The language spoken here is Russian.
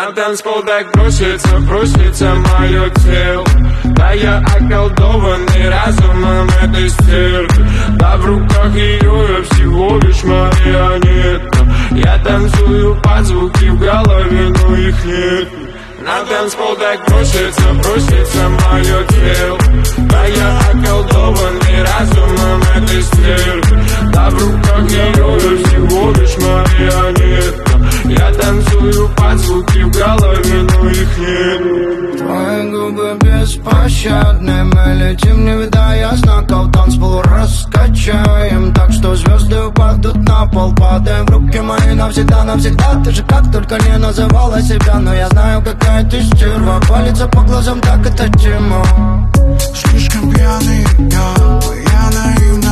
На танцпол так просится мое тело. Да я околдованный разумом этой стервы. Да в руках ее я всего лишь марионетка. Я танцую под звуки в голове, но их нет. На танцпол так просится мое тело. Да я околдованный разумом этой стервы. Да в руках ее я всего лишь марионетка. Я танцую под звуки в голове, но их нет. Твои губы беспощадны, мы летим, не видая знаков. Танцпол раскачаем, так что звезды упадут на пол. Падаем в руки мои навсегда, навсегда. Ты же как только не называла себя, но я знаю, какая ты стерва. Палится по глазам, так это тема. Слишком пьяный я наивный.